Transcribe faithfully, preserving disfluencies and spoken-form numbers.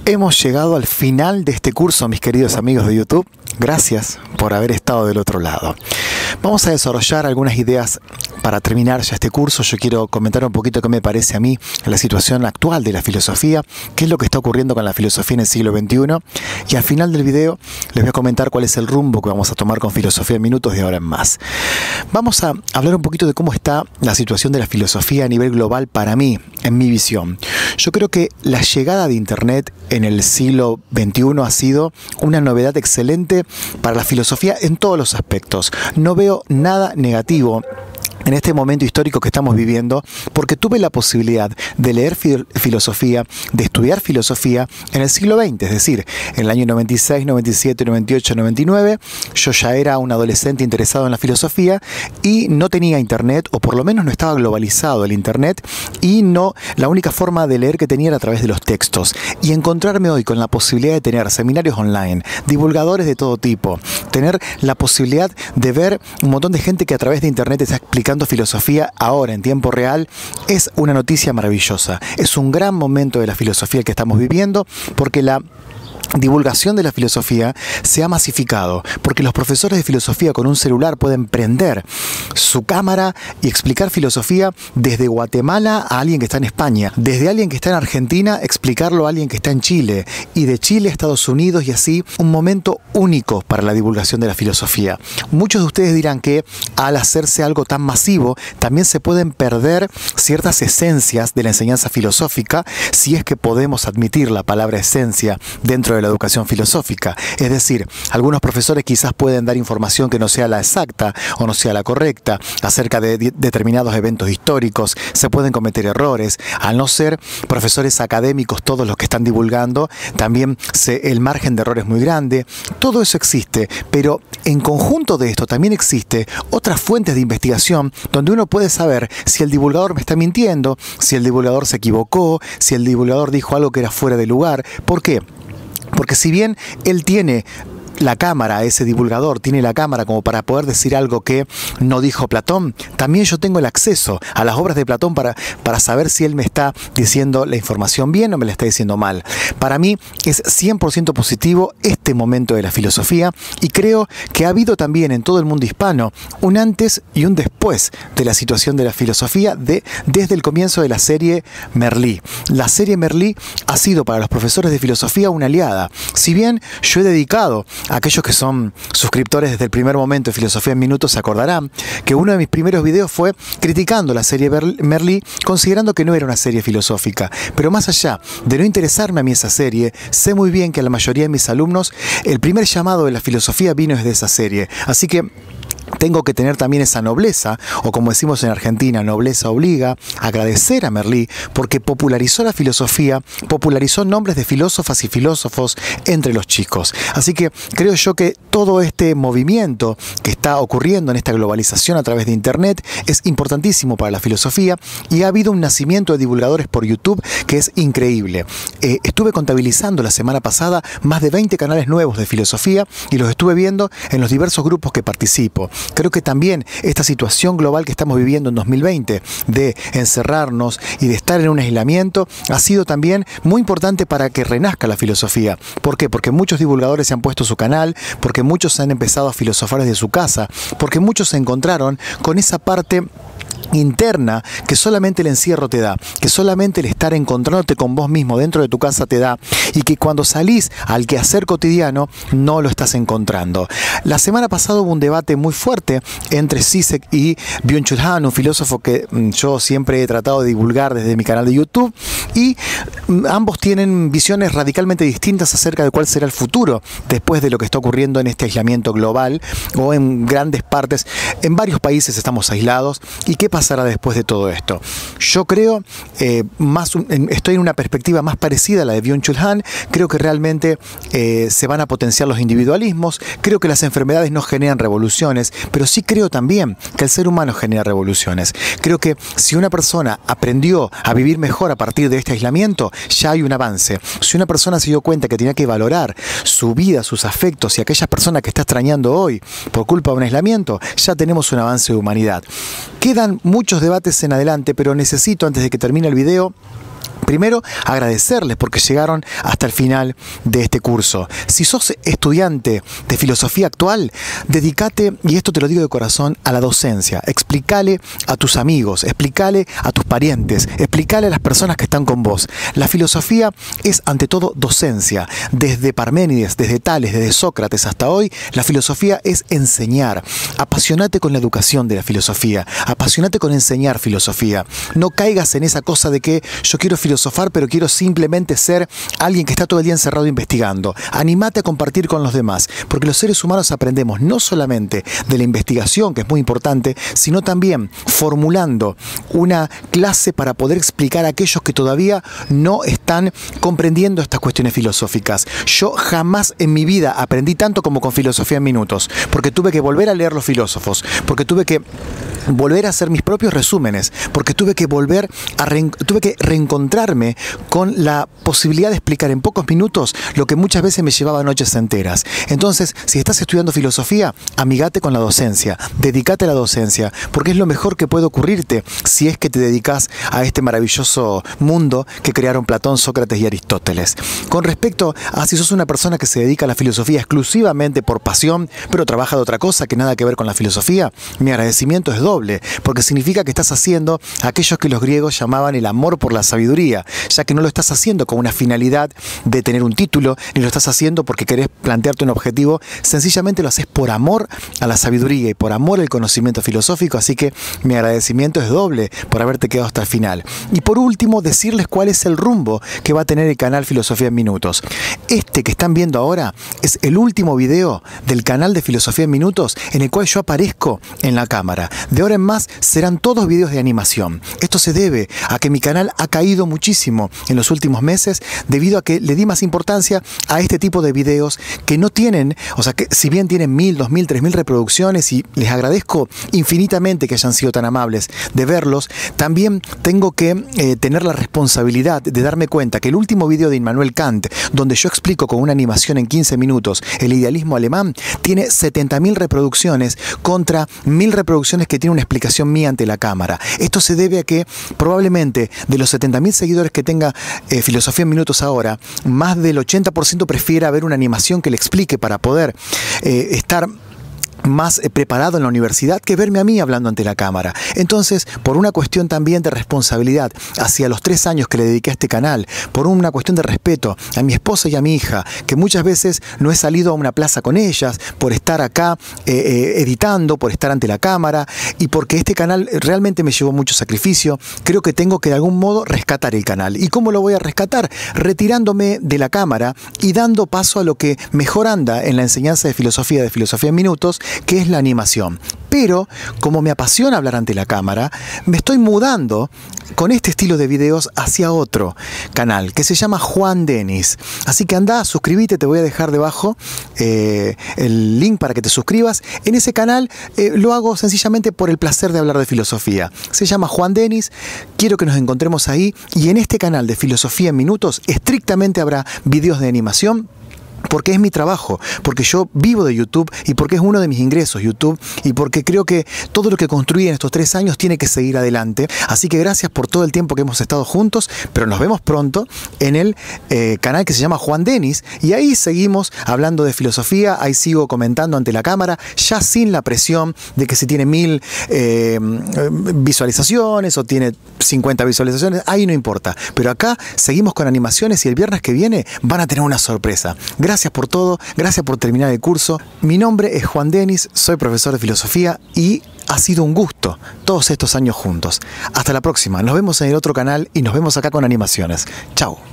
Hemos llegado al final de este curso, mis queridos amigos de YouTube. Gracias por haber estado del otro lado. Vamos a desarrollar algunas ideas para terminar ya este curso. Yo quiero comentar un poquito qué me parece a mí la situación actual de la filosofía, qué es lo que está ocurriendo con la filosofía en el siglo veintiuno, y al final del video les voy a comentar cuál es el rumbo que vamos a tomar con Filosofía en Minutos de ahora en más. Vamos a hablar un poquito de cómo está la situación de la filosofía a nivel global para mí, en mi visión. Yo creo que la llegada de Internet en el siglo veintiuno ha sido una novedad excelente para la filosofía en todos los aspectos. No veo nada negativo en este momento histórico que estamos viviendo, porque tuve la posibilidad de leer fil filosofía, de estudiar filosofía en el siglo veinte, es decir, en el año noventa y seis, noventa y siete, noventa y ocho, noventa y nueve, yo ya era un adolescente interesado en la filosofía y no tenía internet, o por lo menos no estaba globalizado el internet, y no, la única forma de leer que tenía era a través de los textos. Y encontrarme hoy con la posibilidad de tener seminarios online, divulgadores de todo tipo, tener la posibilidad de ver un montón de gente que a través de internet está explicando filosofía ahora en tiempo real, es una noticia maravillosa. Es un gran momento de la filosofía que estamos viviendo, porque la divulgación de la filosofía se ha masificado, porque los profesores de filosofía con un celular pueden prender su cámara y explicar filosofía desde Guatemala a alguien que está en España, desde alguien que está en Argentina explicarlo a alguien que está en Chile, y de Chile a Estados Unidos, y así un momento único para la divulgación de la filosofía. Muchos de ustedes dirán que al hacerse algo tan masivo también se pueden perder ciertas esencias de la enseñanza filosófica, si es que podemos admitir la palabra esencia dentro de la educación filosófica. Es decir, algunos profesores quizás pueden dar información que no sea la exacta o no sea la correcta acerca de de determinados eventos históricos. Se pueden cometer errores. Al no ser profesores académicos todos los que están divulgando, también se, el margen de error es muy grande. Todo eso existe, pero en conjunto de esto también existe otras fuentes de investigación donde uno puede saber si el divulgador me está mintiendo, si el divulgador se equivocó, si el divulgador dijo algo que era fuera de lugar. ¿Por qué? Porque si bien él tiene la cámara, ese divulgador tiene la cámara como para poder decir algo que no dijo Platón, también yo tengo el acceso a las obras de Platón para, para saber si él me está diciendo la información bien o me la está diciendo mal. Para mí es cien por ciento positivo este momento de la filosofía, y creo que ha habido también en todo el mundo hispano un antes y un después de la situación de la filosofía de, desde el comienzo de la serie Merlí. La serie Merlí ha sido para los profesores de filosofía una aliada. Si bien yo he dedicado, aquellos que son suscriptores desde el primer momento de Filosofía en Minutos se acordarán que uno de mis primeros videos fue criticando la serie Merlí, considerando que no era una serie filosófica. Pero más allá de no interesarme a mí esa serie, sé muy bien que a la mayoría de mis alumnos el primer llamado de la filosofía vino desde esa serie. Así que tengo que tener también esa nobleza, o como decimos en Argentina, nobleza obliga, agradecer a Merlí porque popularizó la filosofía, popularizó nombres de filósofas y filósofos entre los chicos. Así que creo yo que todo este movimiento que está ocurriendo en esta globalización a través de Internet es importantísimo para la filosofía, y ha habido un nacimiento de divulgadores por YouTube que es increíble. Eh, estuve contabilizando la semana pasada más de veinte canales nuevos de filosofía y los estuve viendo en los diversos grupos que participo. Creo que también esta situación global que estamos viviendo en dos mil veinte, de encerrarnos y de estar en un aislamiento, ha sido también muy importante para que renazca la filosofía. ¿Por qué? Porque muchos divulgadores se han puesto su canal, porque muchos han empezado a filosofar desde su casa, porque muchos se encontraron con esa parte interna que solamente el encierro te da, que solamente el estar encontrándote con vos mismo dentro de tu casa te da, y que cuando salís al quehacer cotidiano no lo estás encontrando. La semana pasada hubo un debate muy fuerte entre Zizek y Byung-Chul Han, un filósofo que yo siempre he tratado de divulgar desde mi canal de YouTube, y ambos tienen visiones radicalmente distintas acerca de cuál será el futuro después de lo que está ocurriendo en este aislamiento global, o en grandes partes, en varios países estamos aislados, y qué pasará después de todo esto. Yo creo, eh, más, estoy en una perspectiva más parecida a la de Byung-Chul Han. Creo que realmente eh, se van a potenciar los individualismos, creo que las enfermedades no generan revoluciones, pero sí creo también que el ser humano genera revoluciones. Creo que si una persona aprendió a vivir mejor a partir de este aislamiento, ya hay un avance. Si una persona se dio cuenta que tenía que valorar su vida, sus afectos, y aquella persona que está extrañando hoy por culpa de un aislamiento, ya tenemos un avance de humanidad. Quedan muchos debates en adelante, pero necesito, antes de que termine el video, Primero, agradecerles porque llegaron hasta el final de este curso. Si sos estudiante de filosofía actual, dedícate, y esto te lo digo de corazón, a la docencia. Explícale a tus amigos, explícale a tus parientes, explícale a las personas que están con vos. La filosofía es ante todo docencia. Desde Parménides, desde Tales, desde Sócrates hasta hoy, la filosofía es enseñar. Apasionate con la educación de la filosofía. Apasionate con enseñar filosofía. No caigas en esa cosa de que yo quiero filosofía filosofar, pero quiero simplemente ser alguien que está todo el día encerrado investigando. Animate a compartir con los demás, porque los seres humanos aprendemos no solamente de la investigación, que es muy importante, sino también formulando una clase para poder explicar a aquellos que todavía no están comprendiendo estas cuestiones filosóficas. Yo jamás en mi vida aprendí tanto como con Filosofía en Minutos, porque tuve que volver a leer los filósofos, porque tuve que volver a hacer mis propios resúmenes, porque tuve que volver a re tuve que reencontrarme con la posibilidad de explicar en pocos minutos lo que muchas veces me llevaba noches enteras. Entonces, si estás estudiando filosofía, amigate con la docencia, dedícate a la docencia, porque es lo mejor que puede ocurrirte si es que te dedicas a este maravilloso mundo que crearon Platón, Sócrates y Aristóteles. Con respecto a si sos una persona que se dedica a la filosofía exclusivamente por pasión, pero trabaja de otra cosa que nada que ver con la filosofía, mi agradecimiento es doble, porque significa que estás haciendo aquello que los griegos llamaban el amor por la sabiduría, ya que no lo estás haciendo con una finalidad de tener un título, ni lo estás haciendo porque querés plantearte un objetivo, sencillamente lo haces por amor a la sabiduría y por amor al conocimiento filosófico, así que mi agradecimiento es doble por haberte quedado hasta el final. Y por último, decirles cuál es el rumbo que va a tener el canal Filosofía en Minutos. Este que están viendo ahora es el último video del canal de Filosofía en Minutos en el cual yo aparezco en la cámara. De ahora en más serán todos videos de animación. Esto se debe a que mi canal ha caído muchísimo en los últimos meses debido a que le di más importancia a este tipo de videos que no tienen, o sea que si bien tienen mil, dos mil, tres mil reproducciones y les agradezco infinitamente que hayan sido tan amables de verlos, también tengo que eh, tener la responsabilidad de darme cuenta que el último video de Immanuel Kant, donde yo explico con una animación en quince minutos el idealismo alemán, tiene setenta mil reproducciones contra mil reproducciones que tiene una explicación mía ante la cámara. Esto se debe a que probablemente de los setenta mil seguidores que tenga eh, Filosofía en Minutos ahora, más del ochenta por ciento prefiera ver una animación que le explique para poder eh, estar más preparado en la universidad que verme a mí hablando ante la cámara. Entonces, por una cuestión también de responsabilidad hacia los tres años que le dediqué a este canal, por una cuestión de respeto a mi esposa y a mi hija, que muchas veces no he salido a una plaza con ellas, por estar acá eh, eh, editando, por estar ante la cámara, y porque este canal realmente me llevó mucho sacrificio, creo que tengo que de algún modo rescatar el canal. ¿Y cómo lo voy a rescatar? Retirándome de la cámara y dando paso a lo que mejor anda en la enseñanza de filosofía de Filosofía en Minutos, que es la animación. Pero, como me apasiona hablar ante la cámara, me estoy mudando con este estilo de videos hacia otro canal que se llama Juan Denis. Así que anda, suscríbete, te voy a dejar debajo eh, el link para que te suscribas. En ese canal eh, lo hago sencillamente por el placer de hablar de filosofía. Se llama Juan Denis, quiero que nos encontremos ahí, y en este canal de Filosofía en Minutos estrictamente habrá videos de animación, porque es mi trabajo, porque yo vivo de YouTube y porque es uno de mis ingresos YouTube y porque creo que todo lo que construí en estos tres años tiene que seguir adelante. Así que gracias por todo el tiempo que hemos estado juntos, pero nos vemos pronto en el eh, canal que se llama Juan Denis, y ahí seguimos hablando de filosofía, ahí sigo comentando ante la cámara, ya sin la presión de que si tiene mil eh, visualizaciones o tiene cincuenta visualizaciones, ahí no importa. Pero acá seguimos con animaciones y el viernes que viene van a tener una sorpresa. Gracias por todo, gracias por terminar el curso. Mi nombre es Juan Denis, soy profesor de filosofía y ha sido un gusto todos estos años juntos. Hasta la próxima, nos vemos en el otro canal y nos vemos acá con animaciones. Chao.